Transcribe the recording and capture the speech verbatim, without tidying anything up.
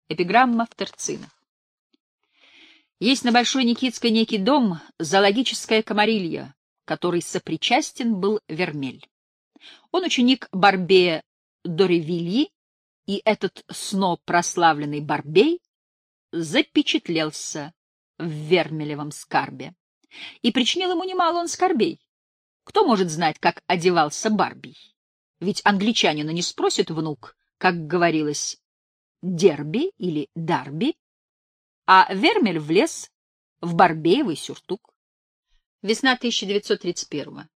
Эпиграмма в терцинах. Есть на Большой Никитской некий дом, зоологическое комарилье, который сопричастен был Вермель. Он ученик Барбея Доревильи, и этот сно прославленный Барбей запечатлелся в Вермелевом скарбе. И причинил ему немало он скорбей. Кто может знать, как одевался Барбий? Ведь англичанина не спросит внук, как говорилось, Дерби или Дарби, а Вермель влез в барбеевый сюртук. Весна тысяча девятьсот тридцать первого.